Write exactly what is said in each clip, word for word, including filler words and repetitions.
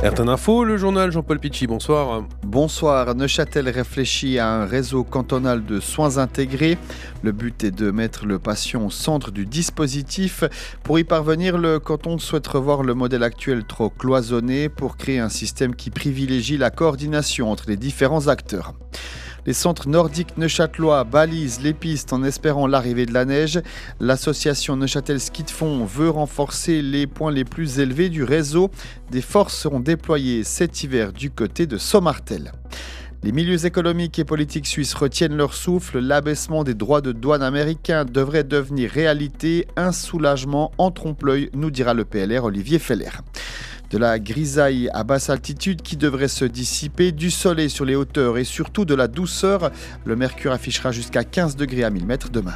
R T N Info, le journal Jean-Paul Pichy, bonsoir. Bonsoir. Neuchâtel réfléchit à un réseau cantonal de soins intégrés. Le but est de mettre le patient au centre du dispositif. Pour y parvenir, le canton souhaite revoir le modèle actuel trop cloisonné pour créer un système qui privilégie la coordination entre les différents acteurs. Les centres nordiques neuchâtelois balisent les pistes en espérant l'arrivée de la neige. L'association Neuchâtel Ski de Fond veut renforcer les points les plus élevés du réseau. Des forces seront déployées cet hiver du côté de Sommartel. Les milieux économiques et politiques suisses retiennent leur souffle. L'abaissement des droits de douane américains devrait devenir réalité. Un soulagement en trompe-l'œil, nous dira le P L R Olivier Feller. De la grisaille à basse altitude qui devrait se dissiper, du soleil sur les hauteurs et surtout de la douceur. Le mercure affichera jusqu'à quinze degrés à mille mètres demain.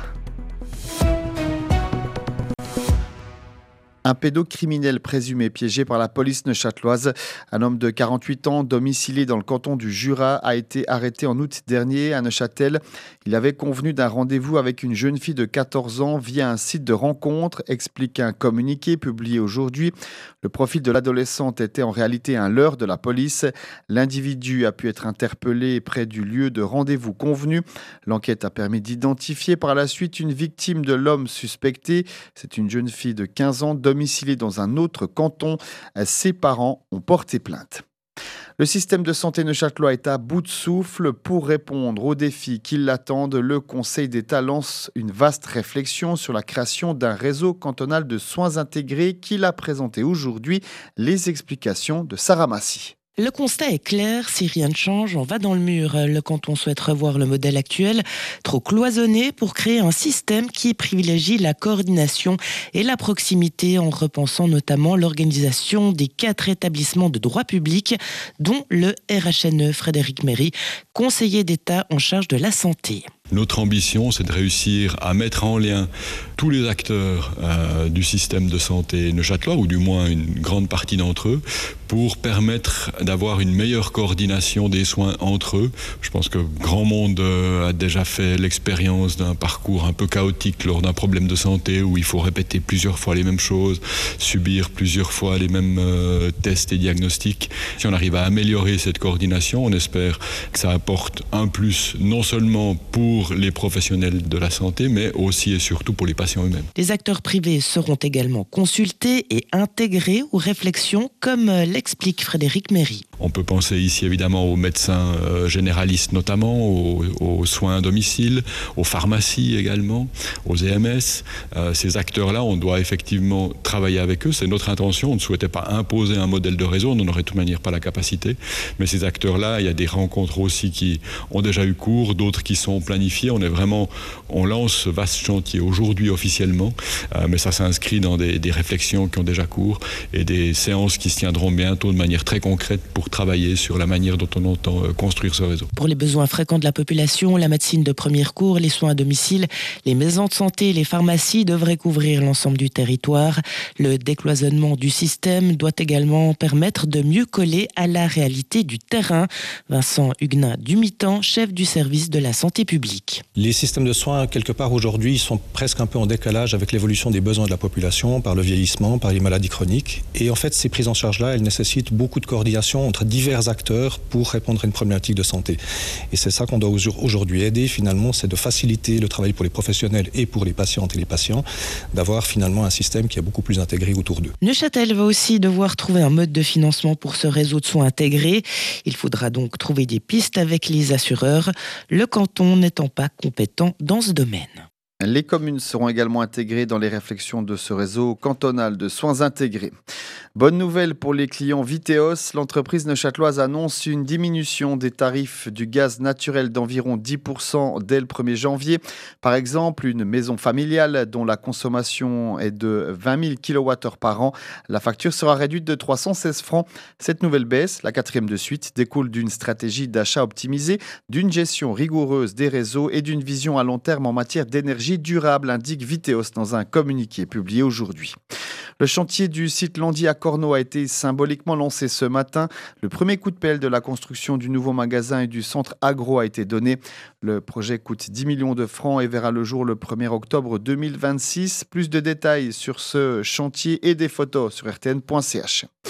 Un pédocriminel présumé piégé par la police neuchâteloise. Un homme de quarante-huit ans, domicilié dans le canton du Jura, a été arrêté en août dernier à Neuchâtel. Il avait convenu d'un rendez-vous avec une jeune fille de quatorze ans via un site de rencontre, explique un communiqué publié aujourd'hui. Le profil de l'adolescente était en réalité un leurre de la police. L'individu a pu être interpellé près du lieu de rendez-vous convenu. L'enquête a permis d'identifier par la suite une victime de l'homme suspecté. C'est une jeune fille de quinze ans, domiciliée dans un autre canton. Ses parents ont porté plainte. Le système de santé neuchâtelois est à bout de souffle. Pour répondre aux défis qui l'attendent, le Conseil d'État lance une vaste réflexion sur la création d'un réseau cantonal de soins intégrés qu'il a présenté aujourd'hui. Les explications de Sarah Massy. Le constat est clair, si rien ne change, on va dans le mur. Le canton souhaite revoir le modèle actuel, trop cloisonné, pour créer un système qui privilégie la coordination et la proximité en repensant notamment l'organisation des quatre établissements de droit public, dont le R H N E Frédéric Méry, conseiller d'État en charge de la santé. Notre ambition, c'est de réussir à mettre en lien tous les acteurs euh, du système de santé neuchâtelois, ou du moins une grande partie d'entre eux, pour permettre d'avoir une meilleure coordination des soins entre eux. Je pense que grand monde euh, a déjà fait l'expérience d'un parcours un peu chaotique lors d'un problème de santé où il faut répéter plusieurs fois les mêmes choses, subir plusieurs fois les mêmes euh, tests et diagnostics. Si on arrive à améliorer cette coordination, on espère que ça apporte un plus non seulement pour les professionnels de la santé, mais aussi et surtout pour les patients eux-mêmes. Les acteurs privés seront également consultés et intégrés aux réflexions, comme l'explique Frédéric Méry. On peut penser ici évidemment aux médecins euh, généralistes notamment, aux, aux soins à domicile, aux pharmacies également, aux E M S. Euh, ces acteurs-là, on doit effectivement travailler avec eux. C'est notre intention. On ne souhaitait pas imposer un modèle de réseau. On n'en aurait de toute manière pas la capacité. Mais ces acteurs-là, il y a des rencontres aussi qui ont déjà eu cours, d'autres qui sont planifiées. On est vraiment, on lance ce vaste chantier aujourd'hui officiellement, euh, mais ça s'inscrit dans des, des réflexions qui ont déjà cours et des séances qui se tiendront bientôt de manière très concrète pour travailler sur la manière dont on entend euh, construire ce réseau. Pour les besoins fréquents de la population, la médecine de premier recours, les soins à domicile, les maisons de santé et les pharmacies devraient couvrir l'ensemble du territoire. Le décloisonnement du système doit également permettre de mieux coller à la réalité du terrain. Vincent Huguenin Dumitan, chef du service de la santé publique. Les systèmes de soins, quelque part aujourd'hui, sont presque un peu en décalage avec l'évolution des besoins de la population, par le vieillissement, par les maladies chroniques. Et en fait, ces prises en charge-là, elles nécessitent beaucoup de coordination entre divers acteurs pour répondre à une problématique de santé. Et c'est ça qu'on doit aujourd'hui aider, finalement, c'est de faciliter le travail pour les professionnels et pour les patientes et les patients, d'avoir finalement un système qui est beaucoup plus intégré autour d'eux. Neuchâtel va aussi devoir trouver un mode de financement pour ce réseau de soins intégrés. Il faudra donc trouver des pistes avec les assureurs, le canton n'étant pas compétent dans ce domaine. Les communes seront également intégrées dans les réflexions de ce réseau cantonal de soins intégrés. Bonne nouvelle pour les clients Viteos, l'entreprise neuchâteloise annonce une diminution des tarifs du gaz naturel d'environ dix pour cent dès le premier janvier. Par exemple, une maison familiale dont la consommation est de vingt mille kilowattheures par an, la facture sera réduite de trois cent seize francs. Cette nouvelle baisse, la quatrième de suite, découle d'une stratégie d'achat optimisée, d'une gestion rigoureuse des réseaux et d'une vision à long terme en matière d'énergie durable, indique Viteos dans un communiqué publié aujourd'hui. Le chantier du site Landy à Cornau a été symboliquement lancé ce matin. Le premier coup de pelle de la construction du nouveau magasin et du centre agro a été donné. Le projet coûte dix millions de francs et verra le jour le premier octobre deux mille vingt-six. Plus de détails sur ce chantier et des photos sur r t n point c h.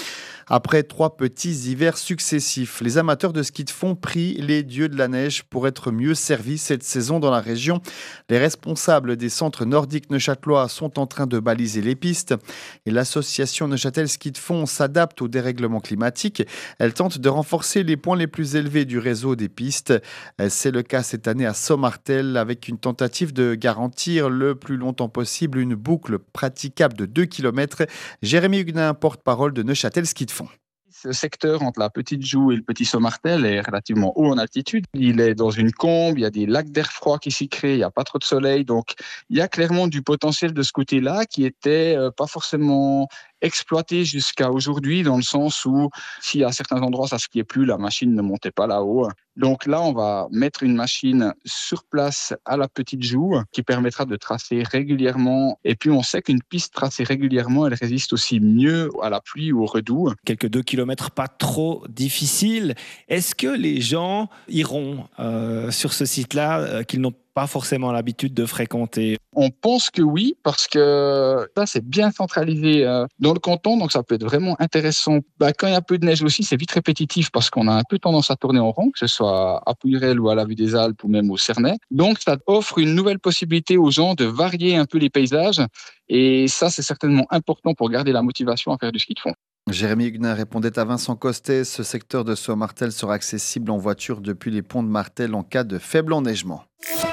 Après trois petits hivers successifs, les amateurs de ski de fond prient les dieux de la neige pour être mieux servis cette saison dans la région. Les responsables des centres nordiques neuchâtelois sont en train de baliser les pistes et l'association Neuchâtel Ski de Fond s'adapte au dérèglement climatique. Elle tente de renforcer les points les plus élevés du réseau des pistes. C'est le cas cette année à Sommartel avec une tentative de garantir le plus longtemps possible une boucle praticable de deux kilomètres. Jérémy Huguenin, porte-parole de Neuchâtel Ski de Fond. Ce secteur entre la Petite Joux et le Petit Sommartel est relativement haut en altitude. Il est dans une combe, il y a des lacs d'air froid qui s'y créent, il n'y a pas trop de soleil. Donc, il y a clairement du potentiel de ce côté-là qui était euh, pas forcément exploité jusqu'à aujourd'hui, dans le sens où, si à certains endroits ça ne skiait plus, la machine ne montait pas là-haut. Donc là, on va mettre une machine sur place à la Petite Joux qui permettra de tracer régulièrement. Et puis, on sait qu'une piste tracée régulièrement, elle résiste aussi mieux à la pluie ou au redoux. Quelques deux kilomètres pas trop difficiles. Est-ce que les gens iront euh, sur ce site-là euh, qu'ils n'ont pas forcément l'habitude de fréquenter? On pense que oui, parce que ça, c'est bien centralisé euh, dans le canton, donc ça peut être vraiment intéressant. Bah, quand il y a un peu de neige aussi, c'est vite répétitif parce qu'on a un peu tendance à tourner en rond, que ce soit à Puyerel ou à la Vue des Alpes ou même au Cernay. Donc, ça offre une nouvelle possibilité aux gens de varier un peu les paysages et ça, c'est certainement important pour garder la motivation à faire du ski de fond. Jérémy Huguenin répondait à Vincent Costet. Ce secteur de Sommartel sera accessible en voiture depuis les ponts de Martel en cas de faible enneigement.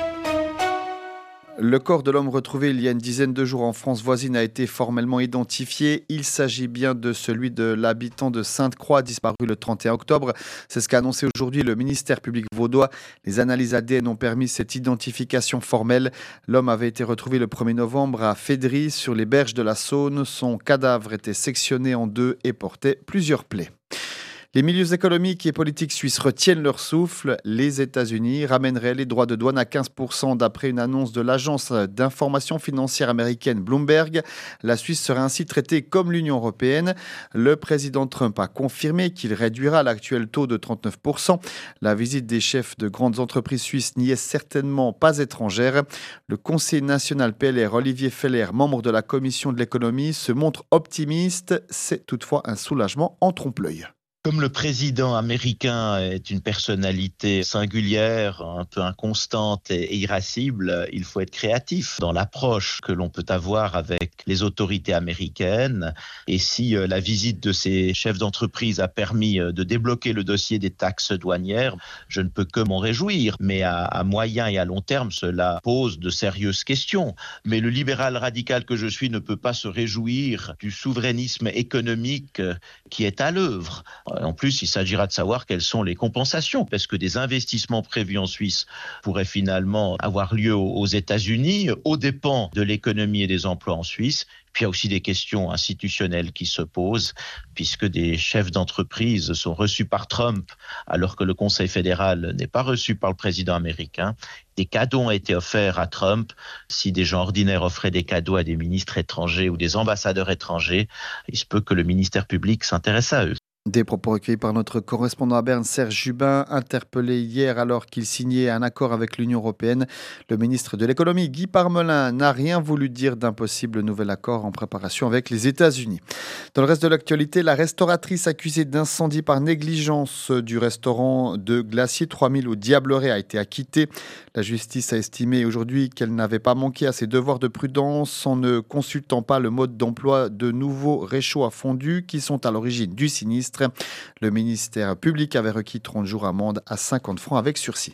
Le corps de l'homme retrouvé il y a une dizaine de jours en France voisine a été formellement identifié. Il s'agit bien de celui de l'habitant de Sainte-Croix, disparu le trente et un octobre. C'est ce qu'a annoncé aujourd'hui le ministère public vaudois. Les analyses A D N ont permis cette identification formelle. L'homme avait été retrouvé le premier novembre à Fédry, sur les berges de la Saône. Son cadavre était sectionné en deux et portait plusieurs plaies. Les milieux économiques et politiques suisses retiennent leur souffle. Les États-Unis ramèneraient les droits de douane à quinze pour cent d'après une annonce de l'agence d'information financière américaine Bloomberg. La Suisse serait ainsi traitée comme l'Union européenne. Le président Trump a confirmé qu'il réduira l'actuel taux de trente-neuf pour cent. La visite des chefs de grandes entreprises suisses n'y est certainement pas étrangère. Le conseiller national P L R, Olivier Feller, membre de la commission de l'économie, se montre optimiste. C'est toutefois un soulagement en trompe-l'œil. Comme le président américain est une personnalité singulière, un peu inconstante et irascible, il faut être créatif dans l'approche que l'on peut avoir avec les autorités américaines. Et si la visite de ces chefs d'entreprise a permis de débloquer le dossier des taxes douanières, je ne peux que m'en réjouir. Mais à, à moyen et à long terme, cela pose de sérieuses questions. Mais le libéral radical que je suis ne peut pas se réjouir du souverainisme économique qui est à l'œuvre. En plus, il s'agira de savoir quelles sont les compensations, parce que des investissements prévus en Suisse pourraient finalement avoir lieu aux États-Unis, aux dépens de l'économie et des emplois en Suisse. Puis il y a aussi des questions institutionnelles qui se posent, puisque des chefs d'entreprise sont reçus par Trump, alors que le Conseil fédéral n'est pas reçu par le président américain. Des cadeaux ont été offerts à Trump. Si des gens ordinaires offraient des cadeaux à des ministres étrangers ou des ambassadeurs étrangers, il se peut que le ministère public s'intéresse à eux. Des propos recueillis par notre correspondant à Berne, Serge Jubin, interpellé hier alors qu'il signait un accord avec l'Union européenne. Le ministre de l'économie, Guy Parmelin, n'a rien voulu dire d'un possible nouvel accord en préparation avec les États-Unis. Dans le reste de l'actualité, la restauratrice accusée d'incendie par négligence du restaurant de Glacier trois mille au Diableret a été acquittée. La justice a estimé aujourd'hui qu'elle n'avait pas manqué à ses devoirs de prudence en ne consultant pas le mode d'emploi de nouveaux réchauds à fondu qui sont à l'origine du sinistre. Le ministère public avait requis trente jours amende à cinquante francs avec sursis.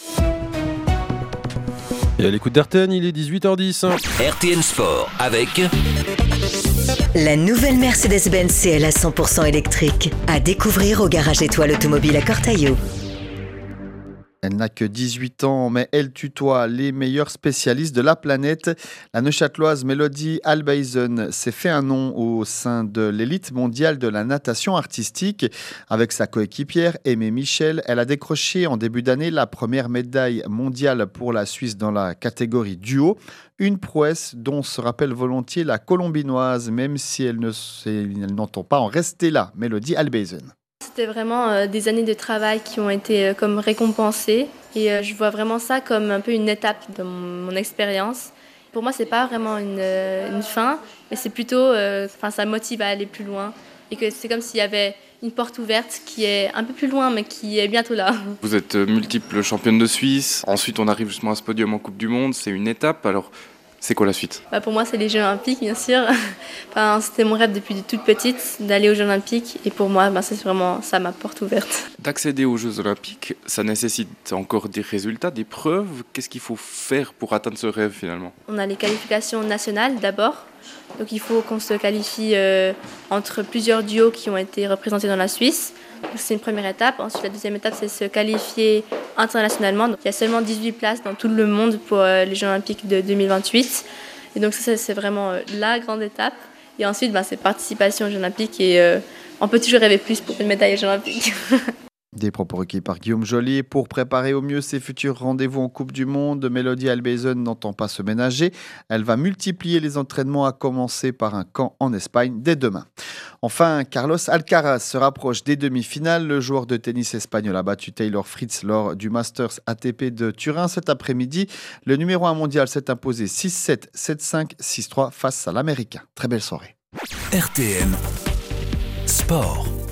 Et à l'écoute d'R T N, il est dix-huit heures dix. R T N Sport avec la nouvelle Mercedes-Benz C L A cent pour cent électrique à découvrir au garage Étoile Automobile à Cortaillot. Elle n'a que dix-huit ans, mais elle tutoie les meilleurs spécialistes de la planète. La Neuchâteloise Mélodie Albeisen s'est fait un nom au sein de l'élite mondiale de la natation artistique. Avec sa coéquipière Aimée Michel, elle a décroché en début d'année la première médaille mondiale pour la Suisse dans la catégorie duo. Une prouesse dont se rappelle volontiers la Colombinoise, même si elle, ne, elle n'entend pas en rester là. Mélodie Albeisen. C'était vraiment euh, des années de travail qui ont été euh, comme récompensées et euh, je vois vraiment ça comme un peu une étape de mon, mon expérience. Pour moi, c'est pas vraiment une, euh, une fin, mais c'est plutôt, euh, enfin, ça motive à aller plus loin et que c'est comme s'il y avait une porte ouverte qui est un peu plus loin mais qui est bientôt là. Vous êtes multiple championne de Suisse, ensuite on arrive justement à ce podium en Coupe du Monde, c'est une étape, alors c'est quoi la suite ? Bah pour moi c'est les Jeux Olympiques bien sûr, enfin, c'était mon rêve depuis toute petite d'aller aux Jeux Olympiques et pour moi bah, c'est vraiment ça ma porte ouverte. D'accéder aux Jeux Olympiques, ça nécessite encore des résultats, des preuves, qu'est-ce qu'il faut faire pour atteindre ce rêve finalement ? On a les qualifications nationales d'abord. Donc il faut qu'on se qualifie euh, entre plusieurs duos qui ont été représentés dans la Suisse. Donc, c'est une première étape. Ensuite, la deuxième étape, c'est se qualifier internationalement. Donc, il y a seulement dix-huit places dans tout le monde pour euh, les Jeux Olympiques de deux mille vingt-huit. Et donc ça, c'est vraiment euh, la grande étape. Et ensuite, ben, c'est participation aux Jeux Olympiques. Et euh, on peut toujours rêver plus pour une médaille aux Jeux Olympiques. Des propos recueillis par Guillaume Joly. Pour préparer au mieux ses futurs rendez-vous en Coupe du Monde, Mélodie Albeisen n'entend pas se ménager. Elle va multiplier les entraînements, à commencer par un camp en Espagne dès demain. Enfin, Carlos Alcaraz se rapproche des demi-finales. Le joueur de tennis espagnol a battu Taylor Fritz lors du Masters A T P de Turin cet après-midi. Le numéro un mondial s'est imposé six sept, sept cinq, six trois face à l'Américain. Très belle soirée. R T N Sport.